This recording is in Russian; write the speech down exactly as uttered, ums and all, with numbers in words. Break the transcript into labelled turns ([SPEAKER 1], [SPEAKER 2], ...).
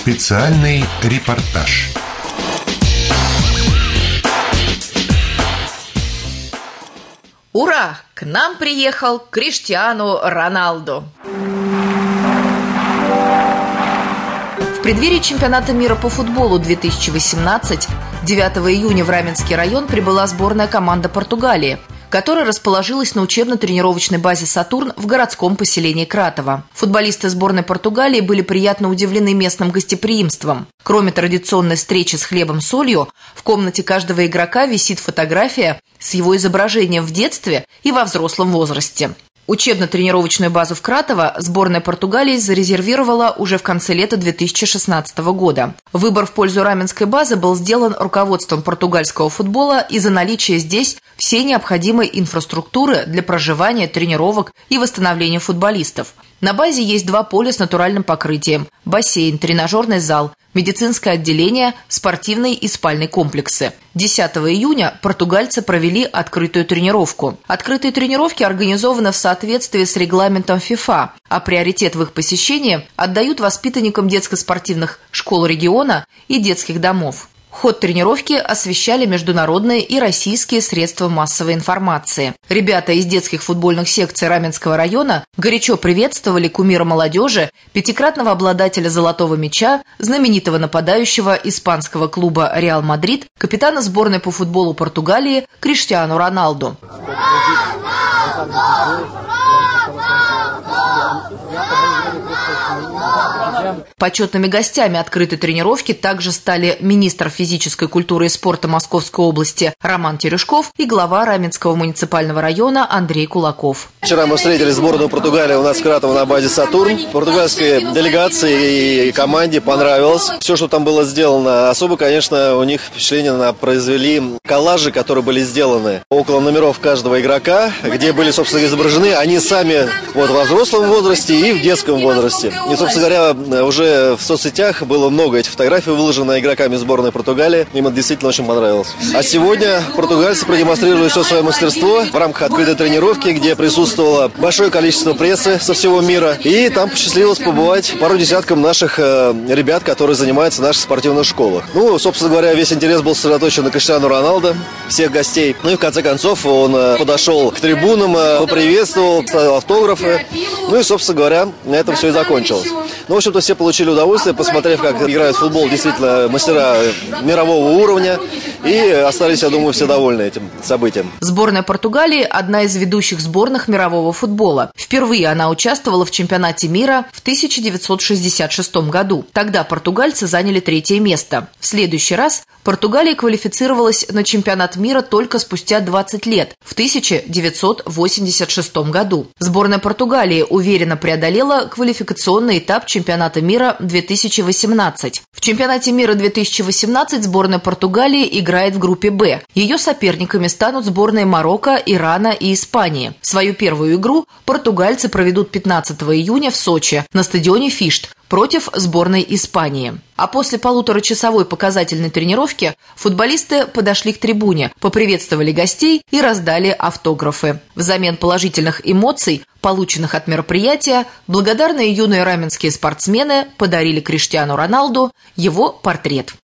[SPEAKER 1] Специальный репортаж.
[SPEAKER 2] Ура! К нам приехал Криштиану Роналду. В преддверии чемпионата мира по футболу две тысячи восемнадцать девятого июня в Раменский район прибыла сборная команда Португалии, которая расположилась на учебно-тренировочной базе «Сатурн» в городском поселении Кратово. Футболисты сборной Португалии были приятно удивлены местным гостеприимством. Кроме традиционной встречи с хлебом-солью, в комнате каждого игрока висит фотография с его изображением в детстве и во взрослом возрасте. Учебно-тренировочную базу в Кратово сборная Португалии зарезервировала уже в конце лета две тысячи шестнадцатого года. Выбор в пользу раменской базы был сделан руководством португальского футбола из-за наличия здесь всей необходимой инфраструктуры для проживания, тренировок и восстановления футболистов. На базе есть два поля с натуральным покрытием, бассейн, тренажерный зал, медицинское отделение, спортивный и спальный комплексы. десятого июня португальцы провели открытую тренировку. Открытые тренировки организованы в соответствии с регламентом ФИФА, а приоритет в их посещении отдают воспитанникам детско-спортивных школ региона и детских домов. Ход тренировки освещали международные и российские средства массовой информации. Ребята из детских футбольных секций Раменского района горячо приветствовали кумира молодежи, пятикратного обладателя «Золотого мяча», знаменитого нападающего испанского клуба «Реал Мадрид», капитана сборной по футболу Португалии Криштиану Роналду. Почетными гостями открытой тренировки также стали министр физической культуры и спорта Московской области Роман Терешков и глава Раменского муниципального района Андрей Кулаков.
[SPEAKER 3] Вчера мы встретили сборную Португалии у нас в Кратово на базе «Сатурн». Португальской делегации и команде понравилось все, что там было сделано. Особо, конечно, у них впечатление произвели коллажи, которые были сделаны около номеров каждого игрока, где были, собственно, изображены они сами вот, во взрослом возрасте и в детском возрасте. И, собственно говоря, уже в соцсетях было много этих фотографий выложено игроками сборной Португалии. Им это действительно очень понравилось. А сегодня португальцы продемонстрировали все свое мастерство в рамках открытой тренировки, где присутствовало большое количество прессы со всего мира. И там посчастливилось побывать пару десяткам наших э, ребят, которые занимаются в наших спортивных школах. Ну, собственно говоря, весь интерес был сосредоточен на Криштиану Роналду, всех гостей. Ну и в конце концов он э, подошел к трибунам, э, поприветствовал, ставил автографы. Ну и, собственно говоря, на этом все и закончилось. Ну, в общем-то, все получили удовольствие, посмотрев, как играют в футбол действительно мастера мирового уровня. И остались, я думаю, все довольны этим событием.
[SPEAKER 2] Сборная Португалии – одна из ведущих сборных мирового футбола. Впервые она участвовала в чемпионате мира в тысяча девятьсот шестьдесят шестом году. Тогда португальцы заняли третье место. В следующий раз Португалия квалифицировалась на чемпионат мира только спустя двадцать лет, в тысяча девятьсот восемьдесят шестом году. Сборная Португалии уверенно преодолела квалификационный этап чемпионата мира две тысячи восемнадцать. В чемпионате мира две тысячи восемнадцать сборная Португалии играет в группе «Б». Ее соперниками станут сборные Марокко, Ирана и Испании. Свою первую игру португальцы проведут пятнадцатого июня в Сочи на стадионе «Фишт» против сборной Испании. А после полуторачасовой показательной тренировки футболисты подошли к трибуне, поприветствовали гостей и раздали автографы. Взамен положительных эмоций, полученных от мероприятия, благодарные юные раменские спортсмены подарили Криштиану Роналду его портрет.